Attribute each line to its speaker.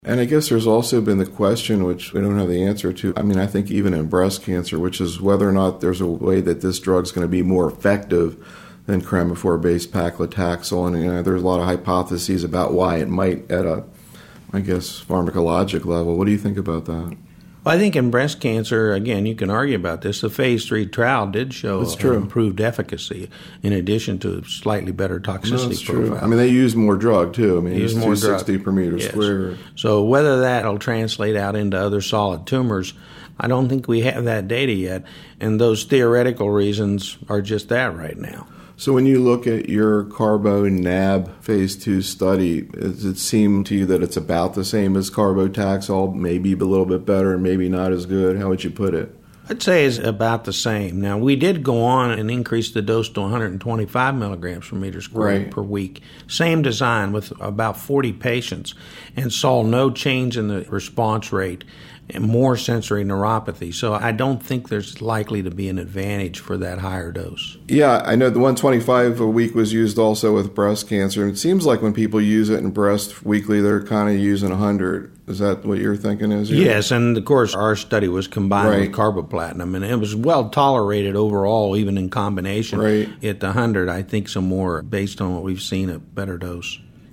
Speaker 1: And I guess there's also been the question, which we don't have the answer to, I think even in breast cancer, which is whether or not there's a way that this drug's going to be more effective than Cremophor-based paclitaxel. And there's a lot of hypotheses about why it might at a, pharmacologic level. What do you think about that?
Speaker 2: Well, I think in breast cancer, again, you can argue about this. The phase 3 trial did show improved efficacy in addition to slightly better toxicity profile.
Speaker 1: True. They use more drug, too. It's 260 per meter square.
Speaker 2: So whether that'll translate out into other solid tumors, I don't think we have that data yet. And those theoretical reasons are just that right now.
Speaker 1: So when you look at your Carbo-NAB phase 2 study, does it seem to you that it's about the same as Carbotaxol, maybe a little bit better, maybe not as good? How would you put it?
Speaker 2: I'd say it's about the same. Now, we did go on and increase the dose to 125 milligrams per meter squared per week. Same design with about 40 patients, and saw no change in the response rate and more sensory neuropathy. So I don't think there's likely to be an advantage for that higher dose.
Speaker 1: Yeah, I know the 125 a week was used also with breast cancer. It seems like when people use it in breast weekly, they're kind of using 100. Is that what you're thinking is?
Speaker 2: Yes, and of course our study was combined with carboplatin, and it was well tolerated overall, even in combination. At the 100, I think some more, based on what we've seen, a better dose.